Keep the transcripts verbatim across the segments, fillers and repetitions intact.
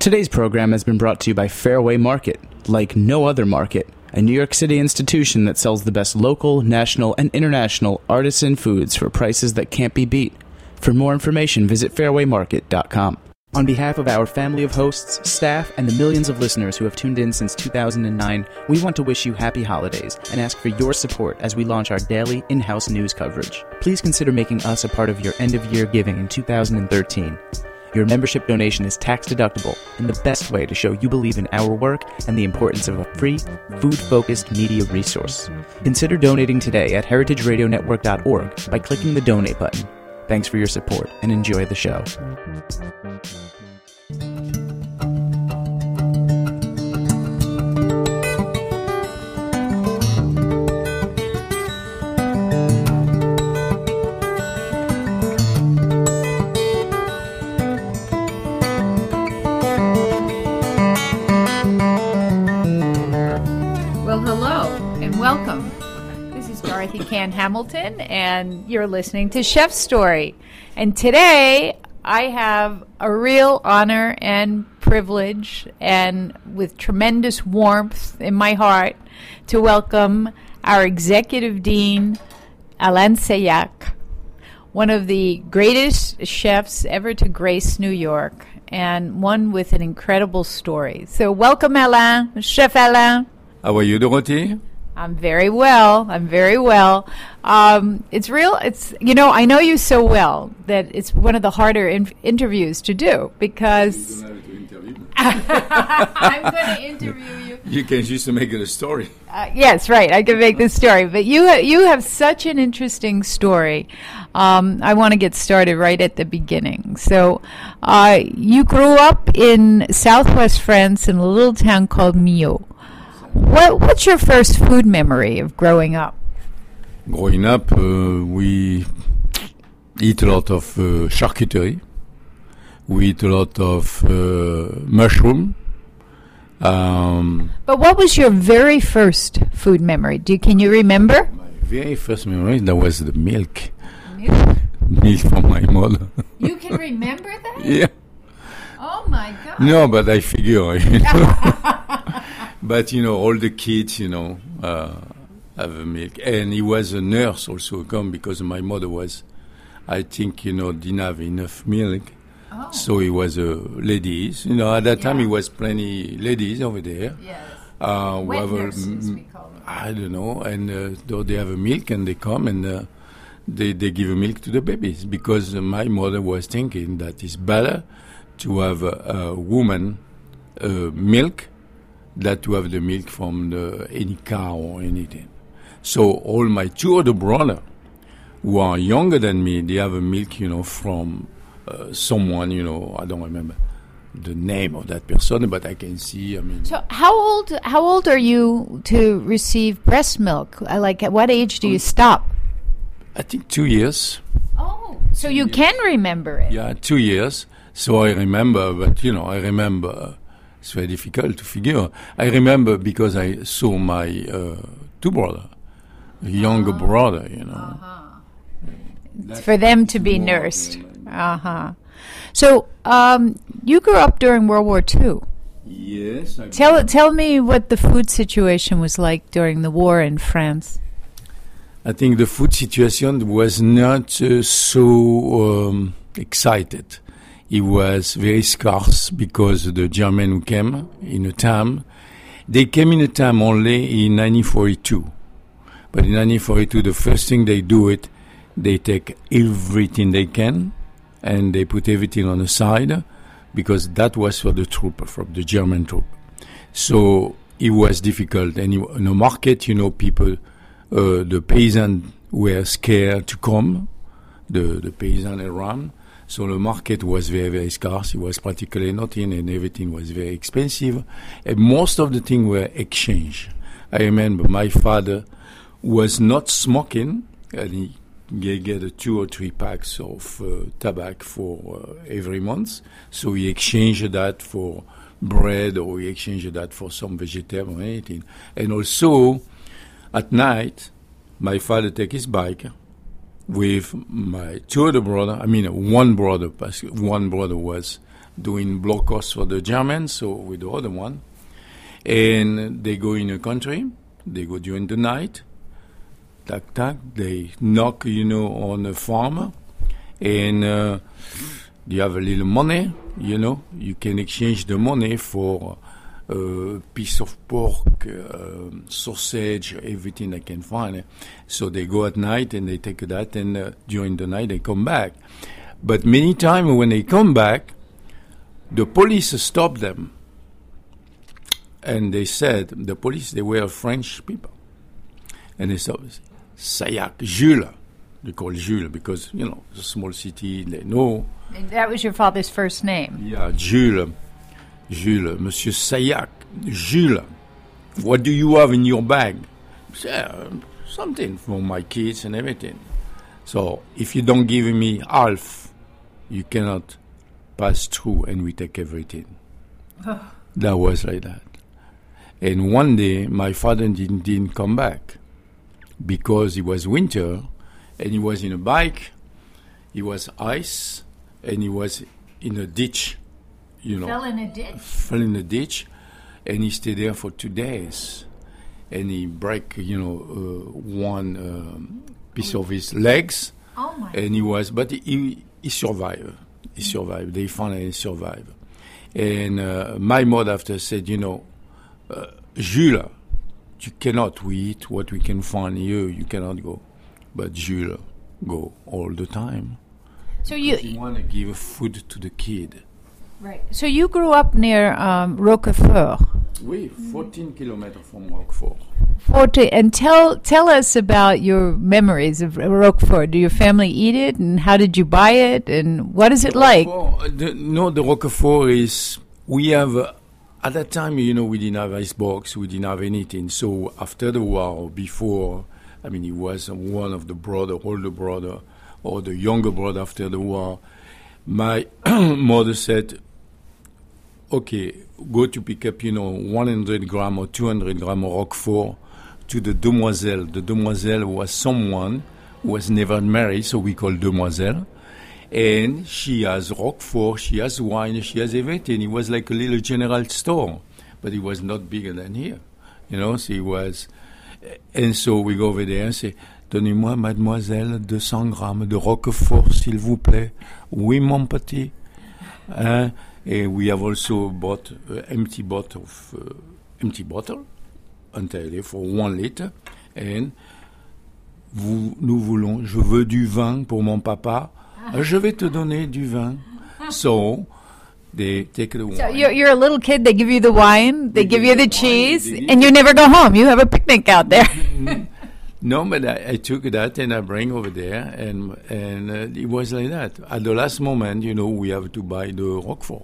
Today's program has been brought to you by Fairway Market, like no other market, a New York City institution that sells the best local, national, and international artisan foods for prices that can't be beat. For more information, visit fairway market dot com. On behalf of our family of hosts, staff, and the millions of listeners who have tuned in since two thousand nine, we want to wish you happy holidays and ask for your support as we launch our daily in-house news coverage. Please consider making us a part of your end-of-year giving in two thousand thirteen. Your membership donation is tax-deductible and the best way to show you believe in our work and the importance of a free, food-focused media resource. Consider donating today at heritage radio network dot org by clicking the donate button. Thanks for your support and enjoy the show. Welcome. This is Dorothy Cann Hamilton, and you're listening to Chef Story. And today, I have a real honor and privilege, and with tremendous warmth in my heart, to welcome our Executive Dean, Alain Seilhac, one of the greatest chefs ever to grace New York, and one with an incredible story. So welcome, Alain, Chef Alain. How are you, Dorothy? I'm very well. I'm very well. Um, it's real. It's, you know, I know you so well that it's one of the harder in- interviews to do because You don't have to interview me. I'm going to interview you. You can just make it a story. Uh, yes, right. I can make this story, but you ha- you have such an interesting story. Um, I want to get started right at the beginning. So, uh, you grew up in Southwest France in a little town called Millau. What, what's your first food memory of growing up? Growing up, uh, we eat a lot of uh, charcuterie. We eat a lot of uh, mushroom. Um, but what was your very first food memory? Do can you remember? my very first memory, that was the milk. Milk? Milk from my mother. You can remember that? Yeah. Oh, my God. No, but I figure, you know. But, you know, all the kids, you know, uh, have a milk. And he was a nurse also come because my mother was, I think, you know, didn't have enough milk. Oh. So he was a ladies. You know, at that time, Yeah. he was plenty ladies over there. Yes. Uh, Wet who have a- nurses, we call them. I don't know. And uh, though they have a milk and they come and uh, they, they give a milk to the babies. Because uh, my mother was thinking that it's better to have a, a woman uh, milk that to have the milk from the, any cow or anything. So all my two other brothers, who are younger than me, they have a milk, you know, from uh, someone, you know, I don't remember the name of that person, but I can see, I mean... So how old how old are you to receive breast milk? Uh, Like, at what age do you stop? I think two years. Oh, so you can remember it. Yeah, two years. So I remember, but, you know, I remember... It's very difficult to figure. I remember because I saw my uh, two brothers, a younger Oh. brother, you know. Uh-huh. For them to be nursed. Uh-huh. So, um, you grew up during World War Two. Yes. I Tell tell me what the food situation was like during the war in France. I think the food situation was not uh, so um, excited. It was very scarce because the German who came in a time, they came in a time only in nineteen forty-two. But in nineteen forty-two, the first thing they do it, they take everything they can and they put everything on the side because that was for the troop, from the German troop. So it was difficult. And in the market, you know, people, uh, the peasants were scared to come, the, the peasants around. So the market was very, very scarce. It was practically nothing, and everything was very expensive. And most of the things were exchanged. I remember my father was not smoking, and he get, get a two or three packs of uh, tobacco for uh, every month. So he exchanged that for bread, or he exchanged that for some vegetable or anything. And also, at night, my father take his bike with my two other brother. I mean, one brother, because one brother was doing blockhouse for the Germans, so with the other one. And they go in a country, they go during the night, tac, tac, they knock, you know, on a farm, and uh, you have a little money, you know, you can exchange the money for a uh, piece of pork, uh, sausage, everything they can find. So they go at night and they take that, and uh, during the night they come back. But many times when they come back, the police stop them. And they said, the police, they were French people. And they said, Sayac, Jules. They call Jules because, you know, it's a small city, they know. And that was your father's first name? Yeah, Jules. Jules, Monsieur Sayac, Jules. What do you have in your bag? Yeah, something for my kids and everything. So if you don't give me half, you cannot pass through, and we take everything. That was like that. And one day, my father didn't, didn't come back because it was winter, and he was in a bike, it was ice, and he was in a ditch, you know. Fell in a ditch? Fell in a ditch, and he stayed there for two days. And he break, you know, uh, one um, piece of his legs. Oh, my. And he was, but he, he survived. He survived. They finally survived. And uh, my mother after said, you know, uh, Jules, you cannot eat what we can find here. You cannot go. But Jules go all the time. So you, you want to give food to the kid. Right. So you grew up near um, Roquefort. Oui, fourteen kilometers from Roquefort. forty, and tell tell us about your memories of Roquefort. Do your family eat it, and how did you buy it, and what is it like? Roquefort, the, no, the Roquefort is, we have, uh, at that time, you know, we didn't have icebox, we didn't have anything. So after the war, before, I mean, he was one of the brother, older brother, or the younger brother after the war. My mother said, okay, go to pick up, you know, one hundred gram or two hundred gram of Roquefort to the demoiselle. The demoiselle was someone who was never married, so we call demoiselle. And she has Roquefort, she has wine, she has everything. It was like a little general store, but it was not bigger than here. You know, so it was. And so we go over there and say, donnez-moi, mademoiselle, two hundred grammes de Roquefort, s'il vous plaît. Oui, mon petit. Hein? And we have also bought an empty bottle of uh, empty bottle entirely for one liter. And vous, nous voulons, je veux du vin pour mon papa. Ah. Je vais te donner du vin. So they take the wine. So you're, you're a little kid. They give you the wine. They, they give you the, the cheese, wine, and you never go home. You have a picnic out there. No, but I, I took that and I bring over there, and and uh, it was like that. At the last moment, you know, we have to buy the Roquefort.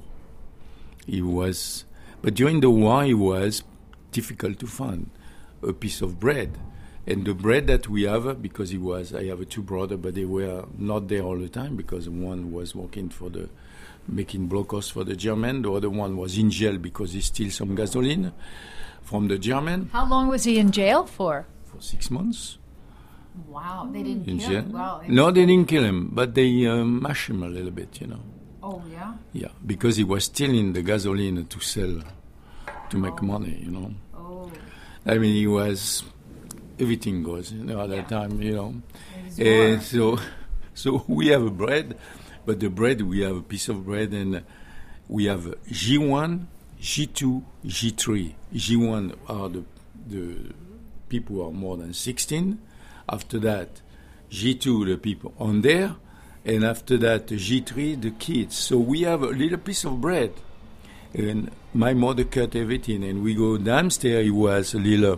It was, but during the war, it was difficult to find a piece of bread. And the bread that we have, because it was, I have a two brothers, but they were not there all the time because one was working for the, making blockhouse for the German. The other one was in jail because he stole some gasoline from the German. How long was he in jail for? For six months. Wow, they didn't in kill jail. him. Wow, no, they didn't kill him, but they uh, mashed him a little bit, you know. Oh, yeah? Yeah, because he was stealing the gasoline to sell, to make oh. money, you know. Oh. I mean, he was, everything goes, you know, at yeah. that time, you know. And so, so we have a bread, but the bread, we have a piece of bread, and we have G one, G two, G three. G one are the, the people who are more than sixteen. After that, G two, the people on there. And after that, G three, the kids. So we have a little piece of bread. And my mother cut everything. And we go downstairs. It was a little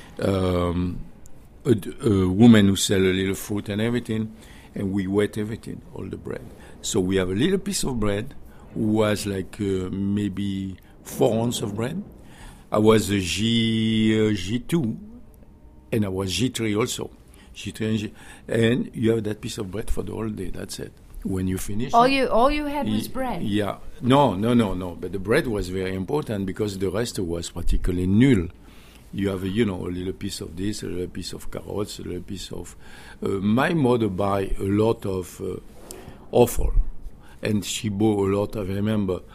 um, a, a woman who sell a little fruit and everything. And we wet everything, all the bread. So we have a little piece of bread. Was like uh, maybe four ounces of bread. I was a G, uh, G two. And I was G three also. G three and, G, and you have that piece of bread for the whole day. That's it. When you finish, all it, you all you had was bread. Yeah, no, no, no, no. But the bread was very important because the rest was practically null. You have, a, you know, a little piece of this, a little piece of carrots, a little piece of. Uh, my mother buy a lot of uh, offal, and she bought a lot of. I remember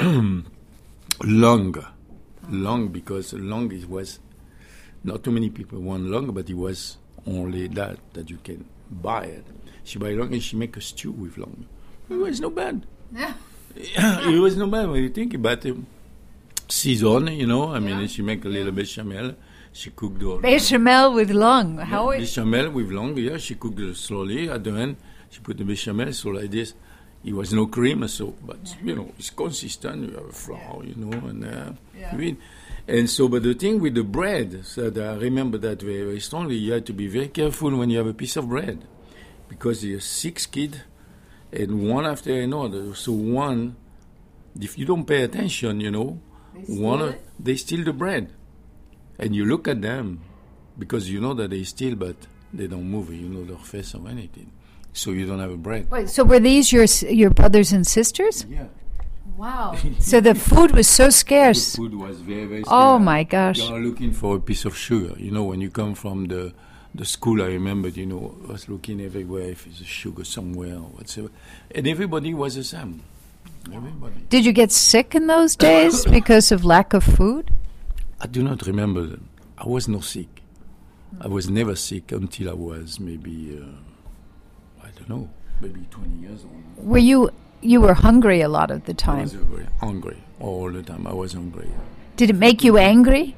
lung, lung because lung it was not too many people want lung, but it was only that that you can buy it. She buy lung and she make a stew with lung. It was no bad. Yeah. It was no bad when you think about it. Season, you know. I mean, Yeah. she make a little bechamel. She cooked the Bechamel with lung. How yeah, is bechamel with lung. Yeah, she cooked it slowly. At the end, she put the bechamel so like this. It was no cream, so but you know it's consistent. You have a flour, you know, and uh, Yeah. you eat. And so, but the thing with the bread, so that I remember that very, very strongly. You have to be very careful when you have a piece of bread, because there's six kids, and one after another. So one, if you don't pay attention, you know, They steal one it? they steal the bread, and you look at them, because you know that they steal, but they don't move. You know their face or anything, so you don't have a bread. Wait, so were these your s- your brothers and sisters? Yeah. Wow. So the food was so The scarce. food was very, very Oh scarce. my gosh. You are looking for a piece of sugar. You know, when you come from the the school, I remember, you know, I was looking everywhere if there's a sugar somewhere or whatever. And everybody was the same. Everybody. Did you get sick in those days because of lack of food? I do not remember them. I was not sick. I was never sick until I was maybe, uh, I don't know, maybe twenty years old. Were you you were hungry a lot of the I time? was very hungry all the time. I was hungry. Did it make you angry?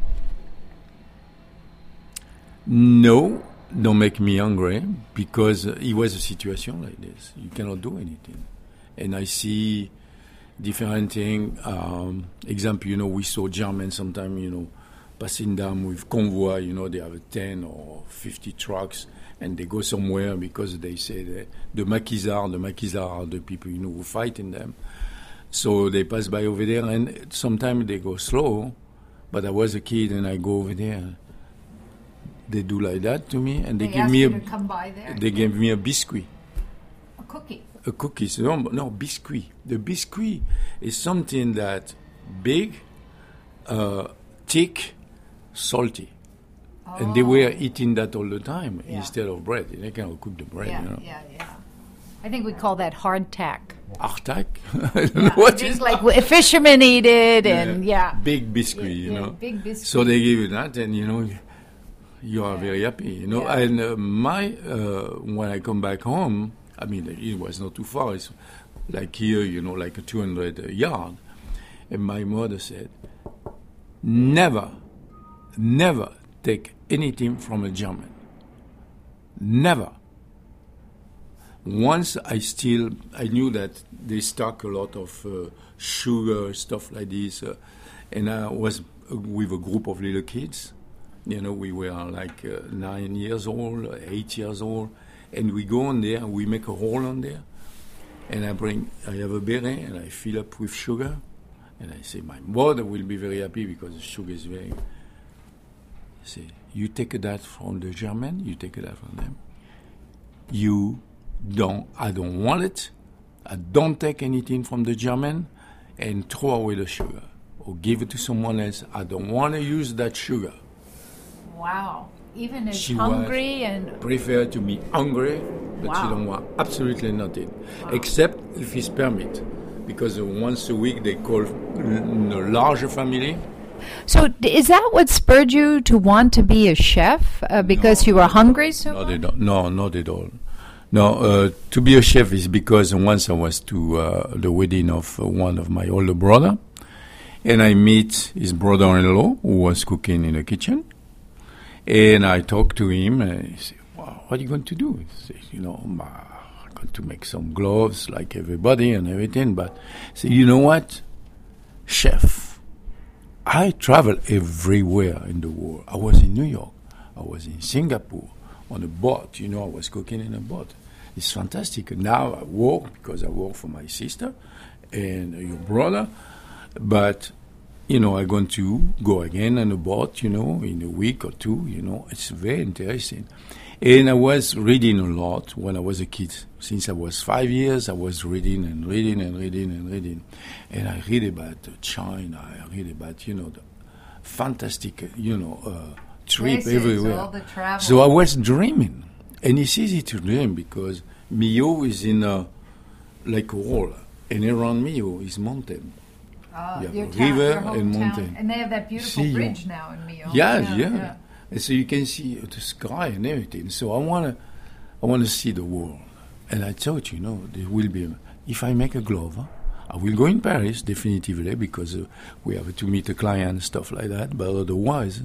No, don't make me angry, because uh, it was a situation like this. You cannot do anything. And I see different things. Um, example, you know, we saw Germans sometimes, you know, passing down with convoy, you know, they have ten or fifty trucks, and they go somewhere because they say that the Maquisards, the Maquisards are the people, you know, who fight in them. So they pass by over there, and sometimes they go slow, but I was a kid and I go over there. They do like that to me, and they, give me a come by there. they gave me a biscuit, A cookie. a cookie. So no, no biscuit. The biscuit is something that big, uh, thick, salty, and they were eating that all the time Yeah. instead of bread. They cannot cook the bread, you know. yeah, yeah. I think we call that hardtack. Artac, I don't know what It's is like w- fishermen eat it, and yeah. big biscuit, Yeah, you yeah, know. big biscuit. So they give you that, and you know, you are very happy, you know. Yeah. And uh, my uh, when I come back home, I mean, it was not too far. It's like here, you know, like a two hundred yard. And my mother said, never, never take anything from a German. Never. Once I still, I knew that they stock a lot of uh, sugar, stuff like this, uh, and I was uh, with a group of little kids. You know, we were like uh, nine years old, eight years old, and we go on there and we make a hole on there, and I bring, I have a beret and I fill up with sugar, and I say, my mother will be very happy because the sugar is very. I say, you take that from the German, you take that from them. You don't, I don't want it. I don't take anything from the German, and throw away the sugar or give it to someone else. I don't want to use that sugar. Wow. Even as She hungry was and prefer to be hungry, but Wow. she don't want absolutely nothing, except if it's permit, because uh, once a week they call a larger family. so d- is that what spurred you to want to be a chef? Uh, because you were hungry so No, much? they don't. No, not at all. No, uh, to be a chef is because once I was to uh, the wedding of uh, one of my older brother, and I meet his brother-in-law who was cooking in the kitchen, and I talked to him, and he said, wow, what are you going to do? He said, you know, I'm uh, going to make some gloves like everybody and everything, but I said, you know what, chef, I travel everywhere in the world. I was in New York, I was in Singapore, on a boat, you know, I was cooking in a boat. It's fantastic. Now I work because I work for my sister and your brother, but you know, I'm going to go again on a boat, you know, in a week or two, you know. It's very interesting. And I was reading a lot when I was a kid. Since I was five years, I was reading and reading and reading and reading. And I read about China, I read about, you know, the fantastic, you know, uh, trip Places, everywhere. all the travel. So I was dreaming. And it's easy to dream because Millau is in a, like a wall. And around Millau is mountain. Oh, you have your a town, river your and hometown. mountain. And they have that beautiful See, bridge now in Millau. Yeah, yeah, yeah. And so you can see the sky and everything. So I wanna, I wanna see the world. And I thought, you know, there will be. If I make a glove, huh, I will go in Paris definitively because uh, we have to meet a client and stuff like that. But otherwise,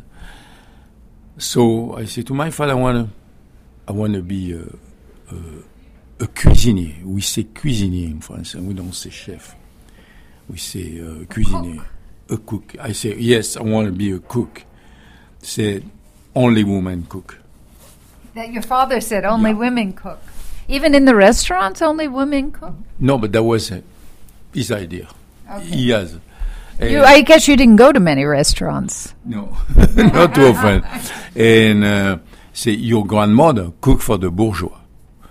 so I said to my father, I wanna, I wanna be a, a, a cuisinier. We say cuisinier in France, and we don't say chef. We say uh, cuisinier, a cook. I say yes, I want to be a cook. Say only women cook. That your father said only Yeah. women cook. Even in the restaurants, only women cook? No, but that was uh, his idea. Okay. He has. You, And- I guess you didn't go to many restaurants. No, not too often. And uh, say your grandmother cook for the bourgeois,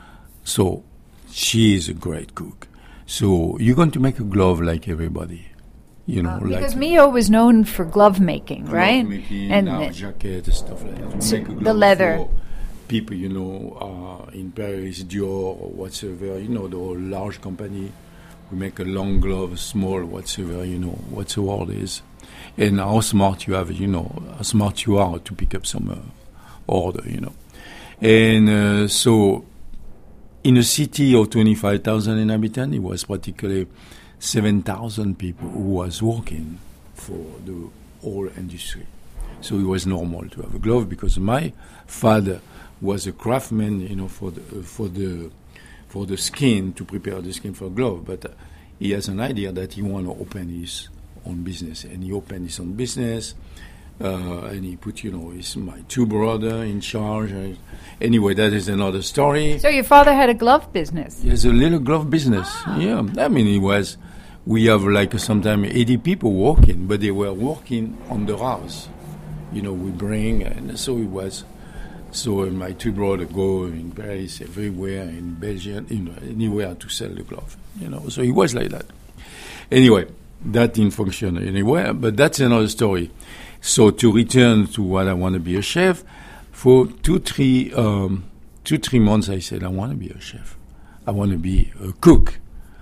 so she is a great cook. So you're going to make a glove like everybody, you know, like Because Millau was known for glove making, glove right? making, and large jacket, stuff like that. We So make a the glove leather. for people, you know, uh, in Paris, Dior or whatsoever, you know, the whole large company. We make a long glove, small, whatsoever, you know, what the word is. And how smart you have, you know, how smart you are to pick up some uh, order, you know. And uh, so in a city of twenty-five thousand inhabitants, it was practically seven thousand people who was working for the whole industry. So it was normal to have a glove because my father was a craftsman, you know, for the, uh, for the for the skin, to prepare the skin for a glove. But uh, he has an idea that he want to open his own business, and he opened his own business, uh, and he put, you know, his my two brother in charge. Uh, anyway, that is another story. So your father had a glove business. He has a little glove business. Yeah, I mean, he was. We have like sometimes eighty people working, but they were working on the house. You know, we bring, and so it was. So uh, my two brothers go in Paris, everywhere, in Belgium, you know, anywhere to sell the glove. You know, so it was like that. Anyway, that didn't function anywhere, but that's another story. So to return to what I want to be a chef, for two, three, um, two, three months, I said I want to be a chef. I want to be a cook,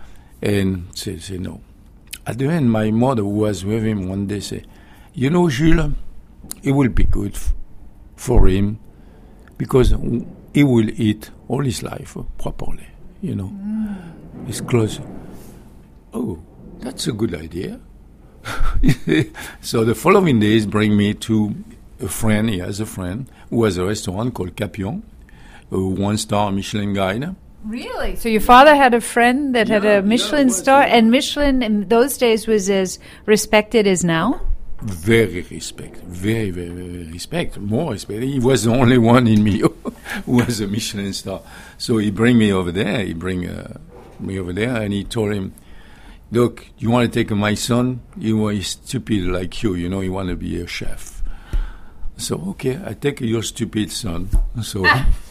and say, say no. At the end, my mother, who was with him one day, said, "You know, Jules, it will be good f- for him." Because he will eat all his life properly, you know. Mm. He's close. Oh, that's a good idea. So the following days bring me to a friend, he has a friend, who has a restaurant called Capion, a one-star Michelin guide. Really? So your father had a friend that had Yeah, a Michelin yeah, it was, star, yeah. and Michelin in those days was as respected as now? Very respect, very, very, very respect, more respect. He was the only one in Millau who was a Michelin star. So he bring me over there, he bring uh, me over there, and he told him, "Look, you want to take my son? You are stupid like you, you know, you want to be a chef." So, okay, I take your stupid son. So,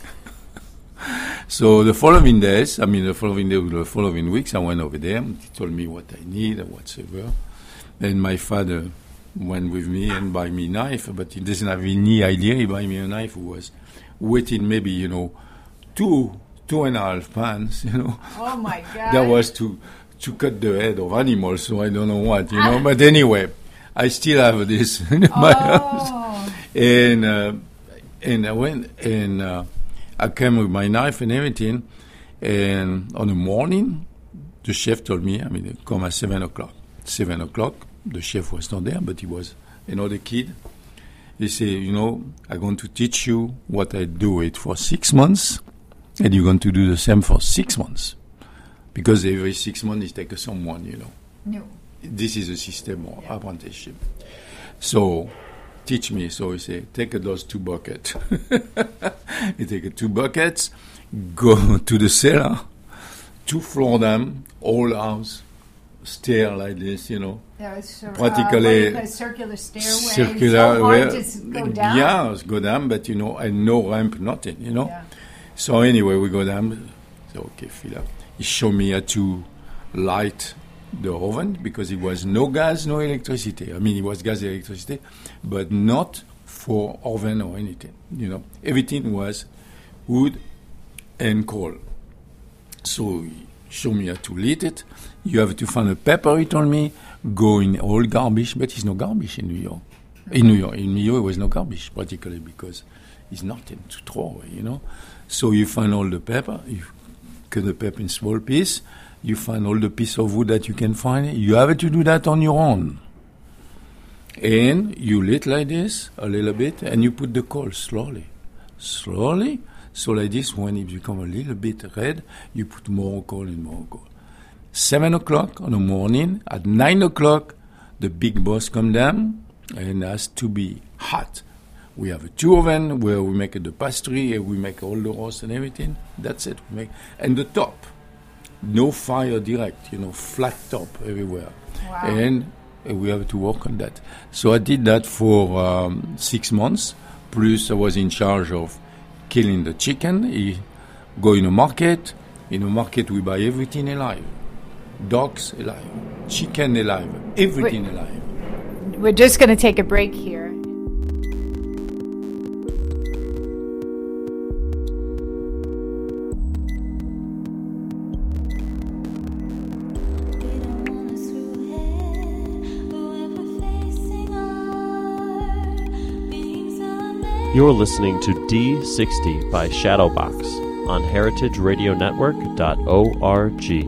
so the following days, I mean the following day, the following weeks, I went over there, he told me what I need and whatsoever. And my father went with me and buy me a knife, but he doesn't have any idea. He buy me a knife who was weighing maybe, you know, two, two and a half pounds, you know. Oh, my God. That was to to cut the head of animals, so I don't know what, you know. But anyway, I still have this in my house. Oh. And, uh, and I went, and uh, I came with my knife and everything, and on the morning, the chef told me, I mean, come at seven o'clock. Seven o'clock, the chef was not there, but he was another kid. He said, "You know, I'm going to teach you what I do it for six months, and you're going to do the same for six months. Because every six months, you take someone, you know. No. This is a system of yeah. apprenticeship. So, teach me." So he said, "Take those two buckets." You take two buckets, go to the cellar, two floor them, all house, stair like this, you know. There was uh, Practically uh, a circular stairway. circular so hard way. to go down. Yeah, go down, but you know, and no ramp, nothing, you know. Yeah. So anyway, we go down. So okay, fill up. He showed me how to light the oven because it was no gas, no electricity. I mean, it was gas, electricity, but not for oven or anything. You know, everything was wood and coal. So he showed me how to light it. You have to find a pepper, he told me, go in all garbage, but it's no garbage in New York. In New York, in New York, there was no garbage, particularly because it's nothing to throw away, you know. So you find all the pepper, you cut the pepper in small pieces, you find all the piece of wood that you can find. You have to do that on your own. And you lit like this a little bit, and you put the coal slowly. Slowly. So like this, when it becomes a little bit red, you put more coal and more coal. Seven o'clock in the morning, at nine o'clock, the big boss come down, and it has to be hot. We have a two oven where we make the pastry, and we make all the roast and everything. That's it. We make, and the top, no fire direct, you know, flat top everywhere. Wow. And uh, we have to work on that. So I did that for um, six months. Plus, I was in charge of killing the chicken. He go in the market. In the market, we buy everything alive. Dogs alive, chicken alive, everything Wait. alive. We're just going to take a break here. You're listening to D sixty by Shadowbox on heritage radio network dot org.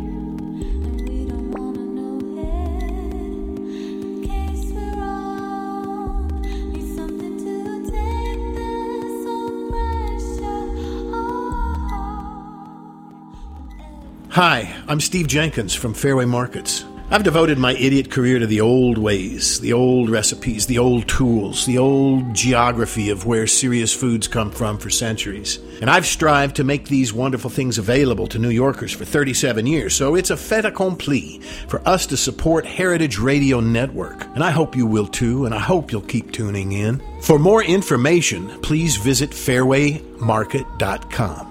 Hi, I'm Steve Jenkins from Fairway Markets. I've devoted my idiot career to the old ways, the old recipes, the old tools, the old geography of where serious foods come from for centuries. And I've strived to make these wonderful things available to New Yorkers for thirty-seven years, so it's a fait accompli for us to support Heritage Radio Network. And I hope you will too, and I hope you'll keep tuning in. For more information, please visit fairway market dot com.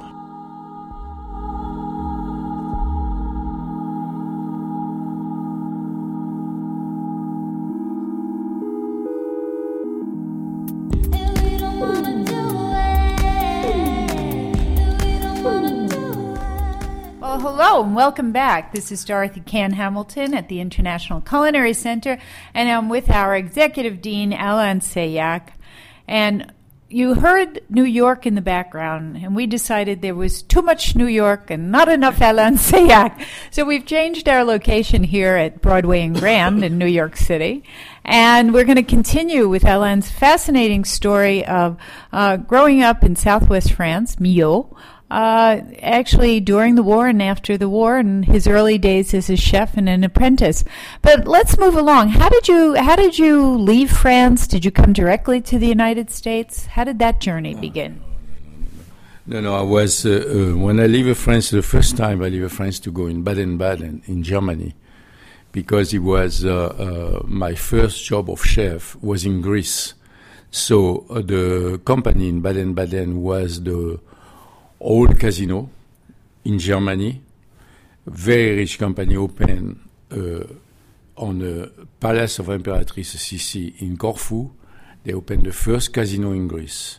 Hello and welcome back. This is Dorothy Cann Hamilton at the International Culinary Center, and I'm with our Executive Dean, Alain Seilhac. And you heard New York in the background, and we decided there was too much New York and not enough Alain Seilhac. So we've changed our location here at Broadway and Grand in New York City. And we're going to continue with Alain's fascinating story of uh, growing up in southwest France, Millau, Uh, actually during the war and after the war, and his early days as a chef and an apprentice. But let's move along. How did you how did you leave France? Did you come directly to the United States? How did that journey begin? No, no, I was, uh, uh, when I leave France, the first time I leave France to go in Baden-Baden in Germany, because it was uh, uh, my first job of chef was in Greece. So uh, the company in Baden-Baden was the old casino in Germany, very rich company, open uh, on the Palace of Imperatrice Sissi in Corfu. They opened the first casino in Greece.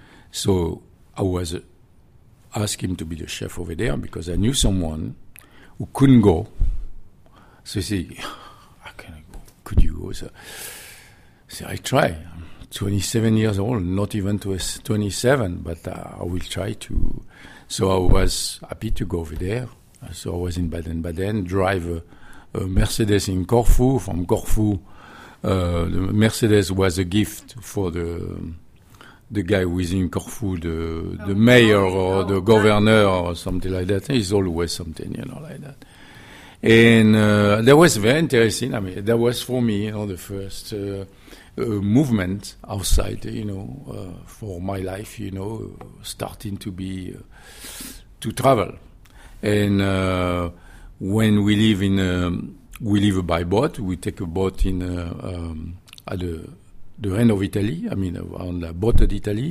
So I was uh, asked him to be the chef over there because I knew someone who couldn't go. So he said, how can I go? Could you go? So I said, I try. I'm twenty-seven years old, not even twenty-seven, but uh, I will try to. So I was happy to go over there. So I was in Baden-Baden, drive a, a Mercedes in Corfu. From Corfu, uh, the Mercedes was a gift for the the guy who is in Corfu, the, the mayor or the governor or something like that. It's always something, you know, like that. And uh, that was very interesting. I mean, that was for me, you know, the first uh, uh, movement outside, you know, uh, for my life, you know, starting to be, uh, to travel. And uh, when we live in, um, we live by boat. We take a boat in uh, um, at the, the end of Italy, I mean, on the Botte d'Italie,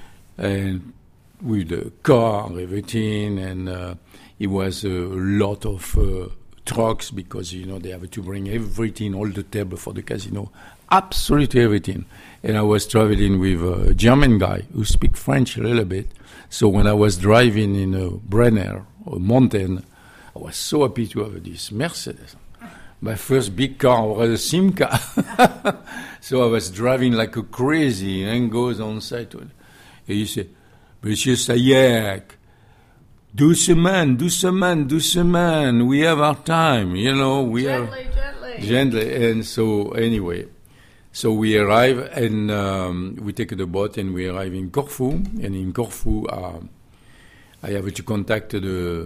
and with the car and everything, and uh, it was a lot of uh, trucks because, you know, they have to bring everything, all the table for the casino, absolutely everything. And I was traveling with a German guy who speaks French a little bit. So when I was driving in a Brenner or mountain, I was so happy to have this Mercedes. my first big car was a Simca. So I was driving like a crazy, and goes on site. And he said, Monsieur Sayak, doucement, doucement, doucement, we have our time, you know, we Gently, have... gently. Gently. And so, anyway, so we arrive, and um, we take the boat, and we arrive in Corfu, and in Corfu, uh, I have to contact the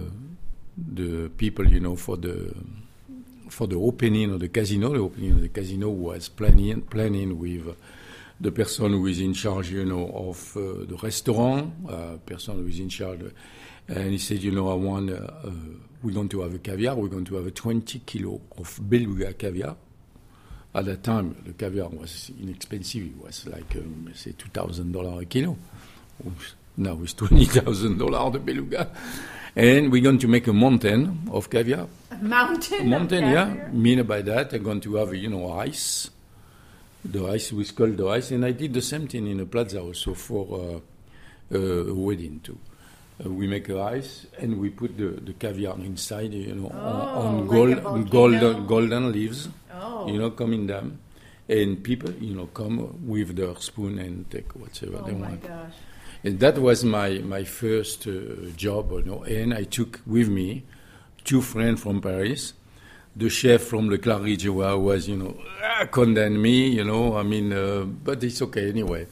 the people, you know, for the for the opening of the casino. The opening of the casino was planning planning with the person who is in charge, you know, of uh, the restaurant, uh, person who is in charge, and he said, you know, I want, uh, uh, we're going to have a caviar. We're going to have a twenty kilo of beluga caviar. At that time, the caviar was inexpensive. It was like, um, say, two thousand dollars a kilo. Now it's twenty thousand dollars the beluga. And we're going to make a mountain of caviar. A mountain? A mountain, of yeah. caviar? Mean by that, I'm going to have, you know, ice. The ice, we call the ice. And I did the same thing in the plaza also for uh, a wedding too. Uh, we make a ice, and we put the, the caviar inside, you know, Oh, on, on like gold, a volcano? golden, golden leaves, Oh. you know, coming down. And people, you know, come with their spoon and take whatever Oh they my want. gosh. And that was my, my first uh, job, you know, and I took with me two friends from Paris, the chef from the Claridge where I was, you know, ah, condemned me, you know, I mean, uh, but it's okay anyway.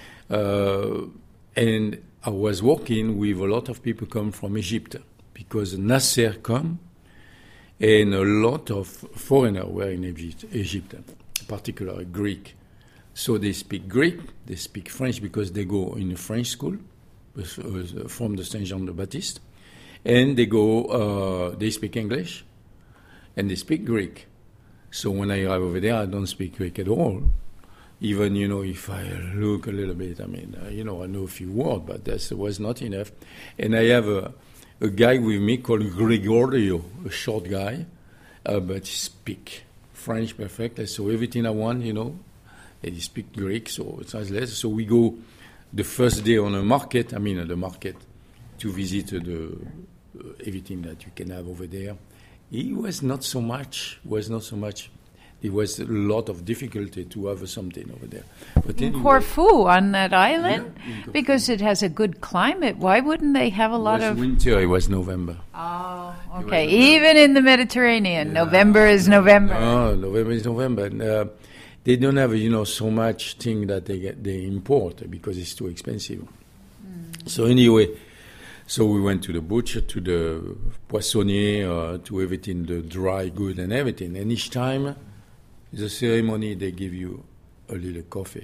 Uh, and I was working with a lot of people come from Egypt, because Nasser come, and a lot of foreigners were in Egypt, Egypt, particularly Greek. So they speak Greek, they speak French, because they go in a French school uh, from the Saint Jean de Baptiste, and they go, uh, they speak English, and they speak Greek. So when I arrive over there, I don't speak Greek at all. Even, you know, if I look a little bit, I mean, uh, you know, I know a few words, but that was not enough. And I have a, a guy with me called Gregorio, a short guy, uh, but he speaks French perfectly. So everything I want, you know, and he speaks Greek, so it's less. So we go the first day on a market, I mean, uh, the market, to visit uh, the uh, everything that you can have over there. It was not so much, was not so much. There was a lot of difficulty to have something over there. But In anyway, Corfu, on that island? Yeah, in Corfu. Because it has a good climate. Why wouldn't they have a it lot was of... winter, it was November. Oh, It okay. was- Even in the Mediterranean, November is November. No, November is November. And, uh, they don't have, you know, so much thing that they get, they import because it's too expensive. Mm. So anyway, so we went to the butcher, to the poissonnier, uh, to everything, the dry good and everything. And each time, the ceremony, they give you a little coffee,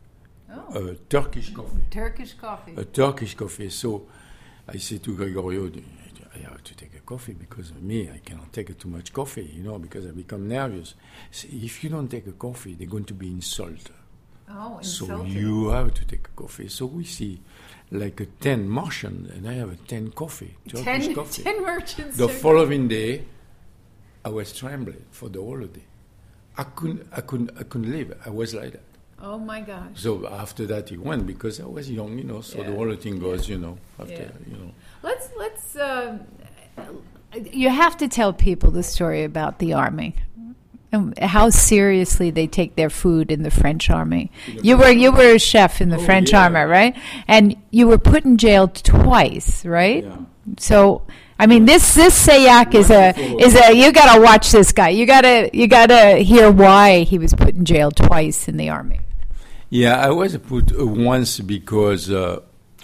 Oh, a Turkish coffee, Turkish coffee. a Turkish coffee. So I say to Gregorio, I have to take a coffee because of me, I cannot take too much coffee, you know, because I become nervous. Say, if you don't take a coffee, they're going to be insulted. Oh, So insulting. you have to take a coffee. So we see like a ten Martian, and I have a ten coffee, Turkish ten, coffee. ten merchants. The are- following day, I was trembling for the holiday. I couldn't, I couldn't, I couldn't live. I was like that. Oh, my gosh. So after that, he went because I was young, you know. So Yeah. the whole thing goes, you know. After, Yeah. you know. Let's, let's, um, you have to tell people the story about the army. And how seriously they take their food in the French army. You were you were a chef in the Oh, French yeah. army, right? And you were put in jail twice, right? Yeah. So I mean, this this Sayak is a Wonderful. is a you got to watch this guy. You got to you got to hear why he was put in jail twice in the army. Yeah, I was put uh, once because uh,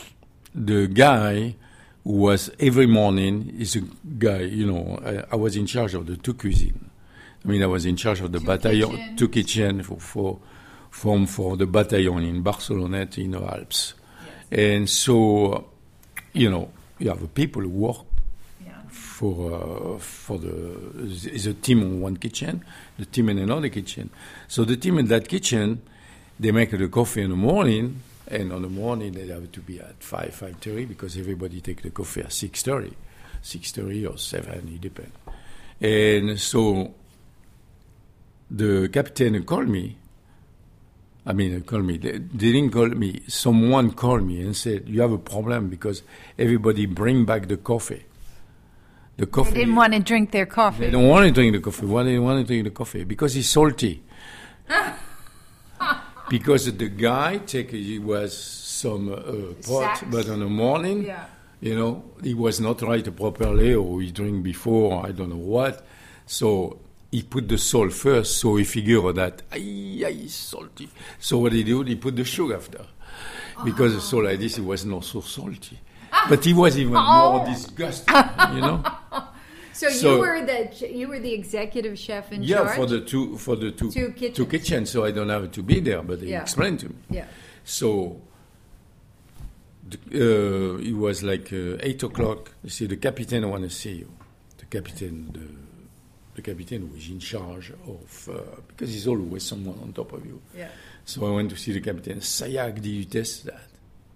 the guy was every morning is a guy, you know, I, I was in charge of the two cuisine. I mean, I was in charge of the Two battalion, kitchens. two kitchen for, for, from, for the battalion in Barcelona in the Alps. And so, you know, you have people who work Yeah. for uh, for the is a team in one kitchen, the team in another kitchen. So the team in that kitchen, they make the coffee in the morning, and on the morning they have to be at five five thirty because everybody take the coffee at six thirty, six thirty or seven, it depends. And so the captain called me. I mean, called me. They, they didn't call me. Someone called me and said, "You have a problem because everybody bring back the coffee." The coffee. They didn't want to drink their coffee. They don't want to drink the coffee. Why do they want to drink the coffee? Because it's salty. Because the guy take he was some uh, pot, Sacks. but in the morning, Yeah. you know, he was not right properly, or he drink before, I don't know what. So he put the salt first. So he figured that ay, ay, it's salty. So what he did, he put the sugar after, because the salt like this, it was not so salty. But he was even more disgusting, you know. So, So- you were the you were the executive chef in Yeah, charge? for the two for the two Two kitchens. two kitchens, so I don't have to be there. But he Yeah. explained to me. Yeah. So the, uh, it was like uh, eight o'clock. You see, the captain want to see you. The captain, the the captain was in charge of uh, because he's always someone on top of you. Yeah. So I went to see the captain. Sayak, did you test that?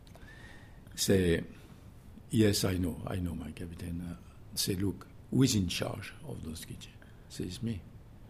Say, yes, I know, I know, my captain. Uh, say, look, who is in charge of those kitchens? Says me.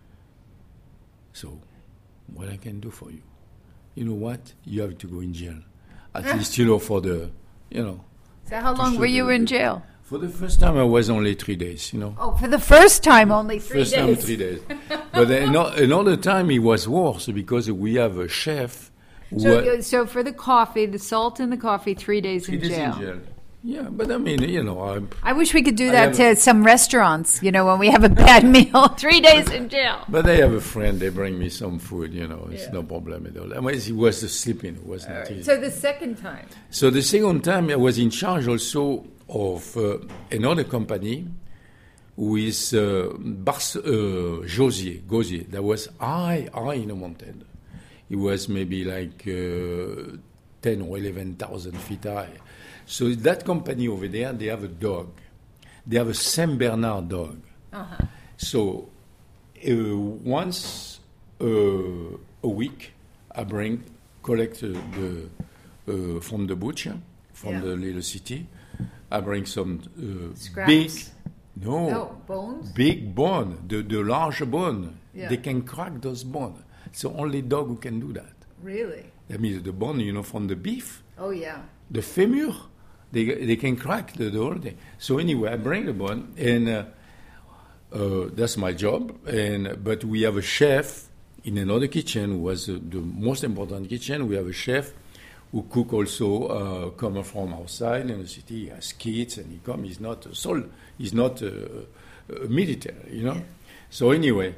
So, what I can do for you? You know what? You have to go in jail. At least, you know, for the, you know. So how to long show were you the- in jail? For the first time, I was only three days, you know. Oh, for the first time, only three First days. time, three days. But ano- another time, it was worse because we have a chef who So, wa- you- so for the coffee, the salt in the coffee, three days three in days jail. in jail. Yeah, but I mean, you know, I'm, I wish we could do I that have to some restaurants. You know, when we have a bad meal, three days in jail. but I have a friend, they bring me some food, you know, it's no problem at all. I mean, he was sleeping, it was not easy. So the second time, So the second time, I was in charge also of uh, another company with uh, Bar- uh, Josier, Gosier, that was high, high in the mountain. It was maybe like uh, ten or eleven thousand feet high. So that company over there, they have a dog. They have a Saint Bernard dog. Uh-huh. So uh, once uh, a week, I bring, collect uh, the uh, from the butcher, from Yeah. the little city. I bring some uh, Scraps? big, no, no bones. big bone, the, the large bone. Yeah. They can crack those bones. It's the only dog who can do that. Really? That means the bone, you know, from the beef, Oh yeah. the femur, they they can crack the, the whole thing. So anyway, I bring the bone, and uh, uh, that's my job. And but we have a chef in another kitchen, who was uh, the most important kitchen. We have a chef who cook also, uh, come from outside in the city. He has kids, and he come. He's not a soul. He's not a, a military, you know. So anyway,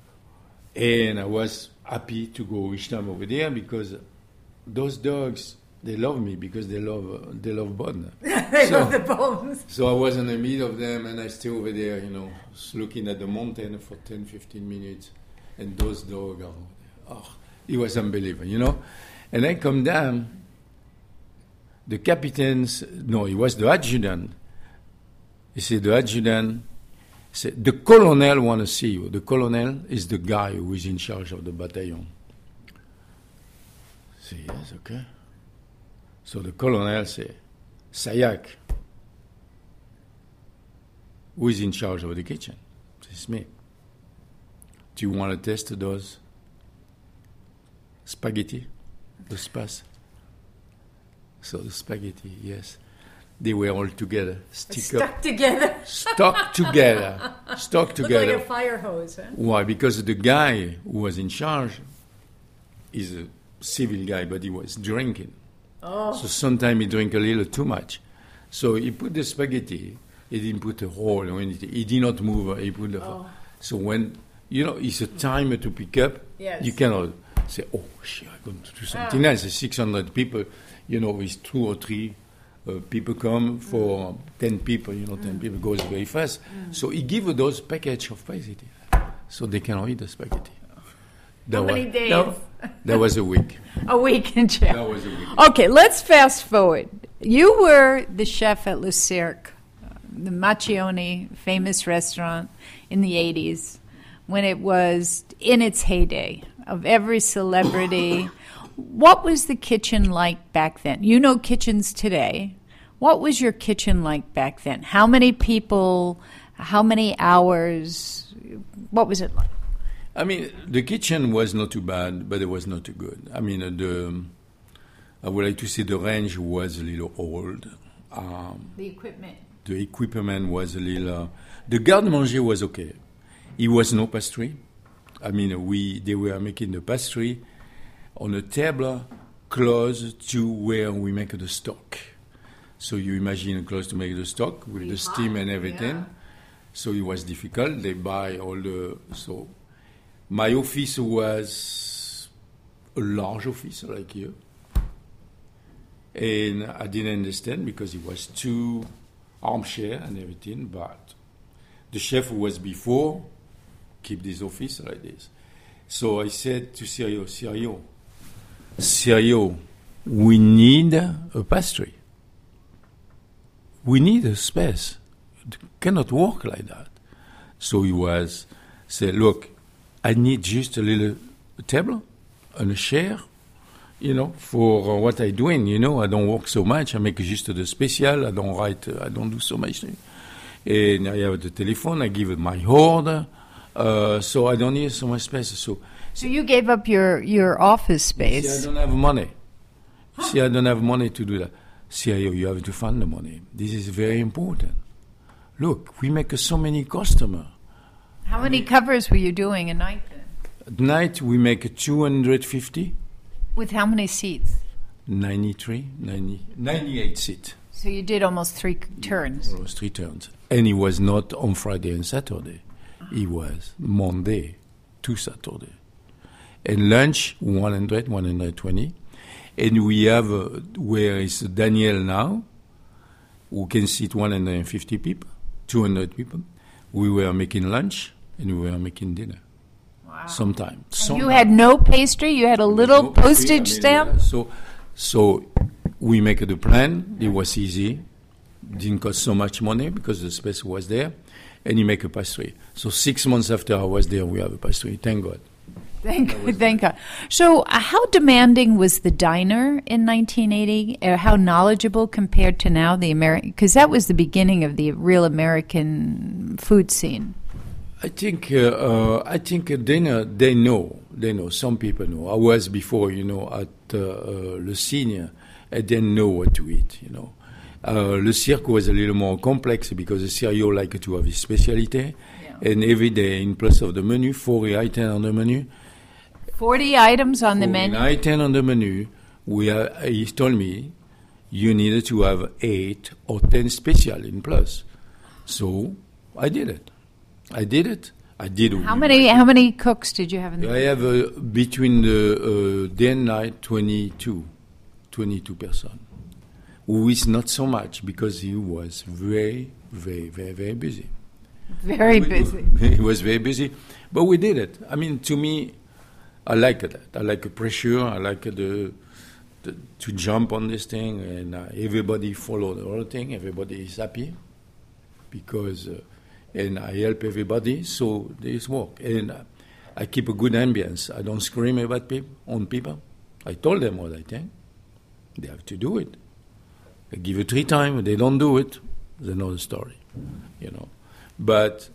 and I was happy to go each time over there because those dogs, they love me because they love uh, they love bone. They So- love the bones. So I was in the middle of them, and I stay over there, you know, s- looking at the mountain for ten, fifteen minutes, and those dogs are, oh, it was unbelievable, you know. And I come down, the captain's, no, it was the adjutant. He said, the adjutant said, the colonel want to see you. The colonel is the guy who is in charge of the battalion. I say, yes, okay. So the colonel said, Sayak, who is in charge of the kitchen? It's me. Do you want to test those spaghetti? The spas? So the spaghetti, yes. They were all together, stick up, Stuck together. stuck together, stuck Look together. like a fire hose. Huh? Why? Because the guy who was in charge is a civil guy, but he was drinking. Oh. So sometimes he drank a little too much. So he put the spaghetti, he didn't put a hole or anything. He did not move, he put the... Oh. So when, you know, it's a timer to pick up, Yes. you cannot say, oh, shit, I'm going to do something Ah. else. It's six hundred people, you know, with two or three uh, people come for ten people, you know, ten people goes very fast. So he give those package of spaghetti, so they can eat the spaghetti. That How was, many days? That, that was a week. A week in jail. That was a week. Okay, let's fast forward. You were the chef at Le Cirque, uh, the Macchione famous restaurant in the eighties, when it was in its heyday of every celebrity. What was the kitchen like back then? You know kitchens today. What was your kitchen like back then? How many people? How many hours? What was it like? I mean, the kitchen was not too bad, but it was not too good. I mean, uh, the I would like to say the range was a little old. Um, The equipment. the equipment was a little. Uh, the garde-manger was okay. It was no pastry. I mean, we they were making the pastry on a table close to where we make the stock. So you imagine close to make the stock with the steam and everything. Yeah. So it was difficult. They buy all the. So my office was a large office like here. And I didn't understand because it was two armchair and everything. But the chef who was before keep this office like this. So I said to Sirio, Sirio, Sirio, we need a pastry. We need a space. It cannot work like that. So he was said, look, I need just a little table and a chair, you know, for uh, what I'm doing. You know, I don't work so much. I make just the special. I don't write. Uh, I don't do so much. And I have the telephone. I give it my order. Uh, so I don't need so much space. So, So you gave up your, your office see, space. I don't have money. See, I don't have money to do that. C I O, you have to find the money. This is very important. Look, we make uh, so many customers. How many covers were you doing a night then? At night, we make uh, two hundred fifty, With how many seats? ninety-three, ninety, ninety-eight seats. So you did almost three turns. Almost three turns. And it was not on Friday and Saturday. It was Monday to Saturday. And lunch, one hundred, one hundred twenty. And we have, uh, where is Daniel now, who can seat one hundred fifty people, two hundred people. We were making lunch and we were making dinner. Wow. Sometime. You Sometime. had no pastry? You had a little No, postage I mean, stamp? uh, So, so we make the plan. It was easy. Didn't cost so much money because the space was there. And you make a pastry. So six months after I was there, we have a pastry. Thank God. Thank, thank God. So, uh, how demanding was the diner in nineteen eighty? Uh, how knowledgeable compared to now the American? Because that was the beginning of the real American food scene. I think uh, uh, I think uh, they know, they know they know some people know. I was before, you know, at uh, uh, Le Cygne. I didn't know what to eat, you know. Uh, Le Cirque was a little more complex because the Sirio like to have his specialty, Yeah. and every day in plus of the menu, forty items on the menu. Forty items on the menu. forty items on the menu. We are, he told me you needed to have eight or ten special in plus. So I did it. I did it. I did. How many? How many cooks did you have in the? I have uh, between the uh, day and night twenty-two, twenty-two person. Who is not so much because he was very, very, very, very busy. Very busy. He was very busy, but we did it. I mean, to me, I like that. I like the pressure. I like the, the to jump on this thing, and uh, everybody follow the whole thing. Everybody is happy because, uh, and I help everybody. So this work, and uh, I keep a good ambience. I don't scream about people on people. I told them what I think. They have to do it. I give it three times. If they don't do it, it's another story, you know. But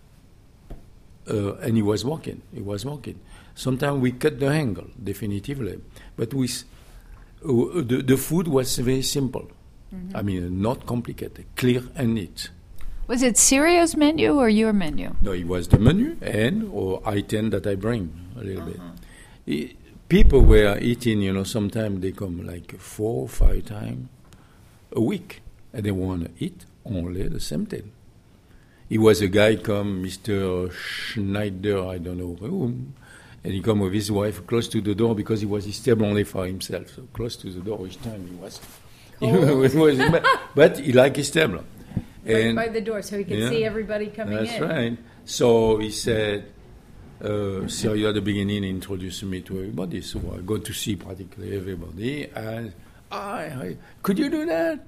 uh, and he was working. He was working. Sometimes we cut the angle, definitively. But with uh, the, the food was very simple. Mm-hmm. I mean, not complicated, clear and neat. Was it Sirio's menu or your menu? No, it was the menu and or item that I bring a little uh-huh. bit. It, people were eating, you know, sometimes they come like four or five times a week, and they want to eat only the same thing. He was a guy come, Mister Schneider, I don't know whom, and he come with his wife close to the door because he was his table only for himself. So close to the door each time he was. Oh. He was but he liked his table. Right by the door, so he could yeah, see everybody coming that's in. That's right. So he said, uh, Sirio at the beginning introduced me to everybody. So I go to see practically everybody. And I, I could you do that?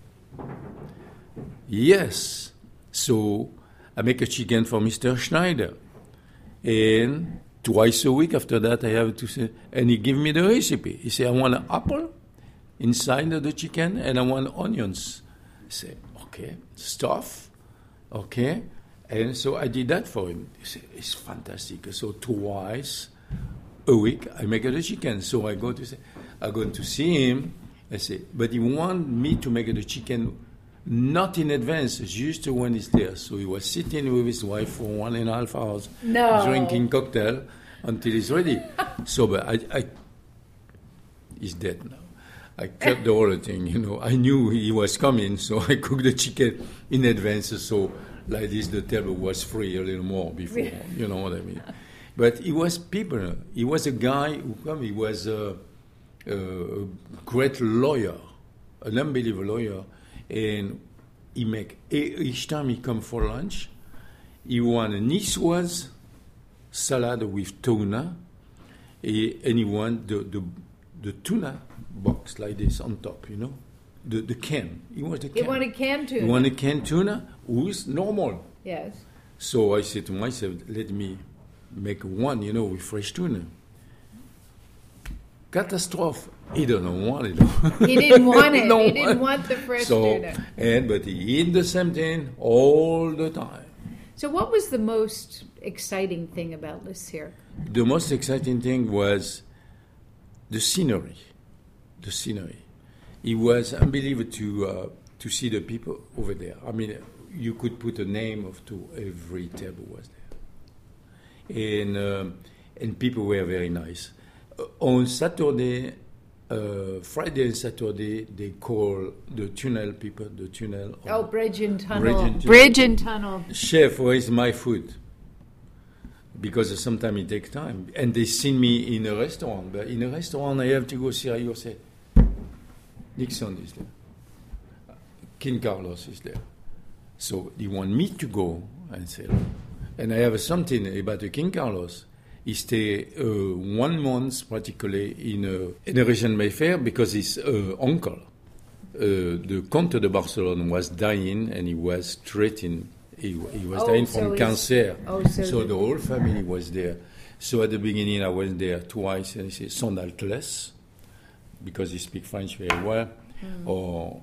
Yes. So I make a chicken for Mister Schneider. And twice a week after that, I have to say, and he give me the recipe. He said, I want an apple inside of the chicken, and I want onions. I say, okay, stuff, okay. And so I did that for him. He said, it's fantastic. So twice a week, I make the chicken. So I go to say, I go to see him. I say, but he want me to make the chicken Not in advance, just when he's there. So he was sitting with his wife for one and a half hours, No. drinking cocktail until he's ready. So, but I, I, he's dead now. I cut the whole thing, you know. I knew he was coming, so I cooked the chicken in advance. So, like this, the table was free a little more before, you know what I mean. But he was people. He was a guy who come. He was a, a great lawyer, an unbelievable lawyer, and he make each time he come for lunch, he want a niçoise salad with tuna, and he want the the, the tuna box like this on top, you know, the the can. He want the can. You want a canned tuna? He want a canned tuna with normal. Yes. So I said to myself, let me make one, you know, with fresh tuna. Catastrophe. He didn't want it. He didn't want it. No He didn't one. want the fresh so, tuna. And but he eat the same thing all the time. So what was the most exciting thing about Le Cirque? The most exciting thing was the scenery. The scenery. It was unbelievable to uh, to see the people over there. I mean, you could put a name of to every table was there, and um, and people were very nice. Uh, on Saturday, uh, Friday and Saturday, they call the tunnel people the tunnel. Oh, bridge and tunnel. Bridge and tunnel. Bridge and tunnel. Chef, where is my food? Because sometimes it takes time. And they send me in a restaurant. But in a restaurant, I have to go serious. Say, Nixon is there. King Carlos is there. So they want me to go and say, and I have something about the King Carlos. He stayed uh, one month practically in a, in a region Mayfair because his uh, uncle, uh, the Comte de Barcelone, was dying and he was treating. He, he was Oh, dying so from he's- cancer. oh, so so the- the whole family was there. So at the beginning, I went there twice, and he said, "Son Altesse," because he speaks French very well. Hmm. Or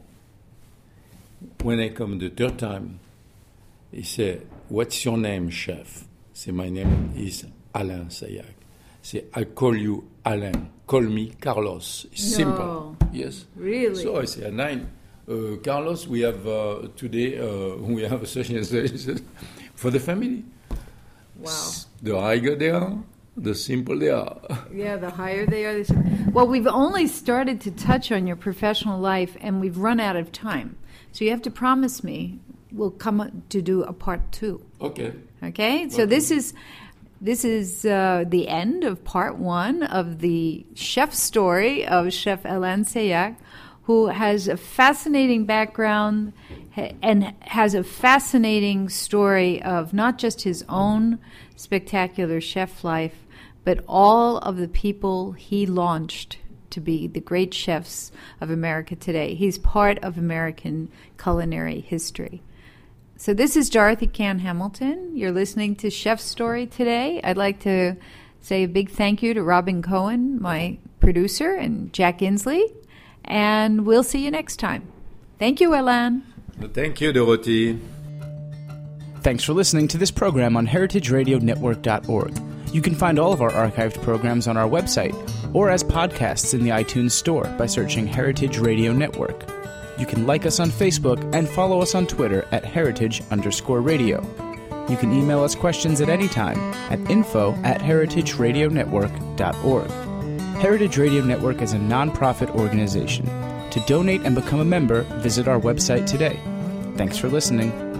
when I come the third time, he said, "What's your name, chef?" Say, "My name is Alain Sayac." Say, "I call you Alain. Call me Carlos." It's No. simple. Yes. Really? So I say, "Nine." Uh, Carlos, we have uh, today uh, we have a session for the family. Wow. The higher they are, the simple they are. Yeah, the higher they are. The well, we've only started to touch on your professional life, and we've run out of time. So you have to promise me we'll come to do a part two. Okay. Okay? So this is this is uh, the end of part one of the chef story of Chef Alain Sayac, who has a fascinating background ha- and has a fascinating story of not just his own spectacular chef life, but all of the people he launched to be the great chefs of America today. He's part of American culinary history. So this is Dorothy Cann Hamilton. You're listening to Chef Story today. I'd like to say a big thank you to Robin Cohen, my producer, and Jack Inslee. And we'll see you next time. Thank you, Alain. Thank you, Dorothy. Thanks for listening to this program on heritage radio network dot org. You can find all of our archived programs on our website or as podcasts in the iTunes Store by searching Heritage Radio Network. You can like us on Facebook and follow us on Twitter at heritage underscore radio. You can email us questions at any time at info at heritage radio network dot org. Heritage Radio Network is a non-profit organization. To donate and become a member, visit our website today. Thanks for listening.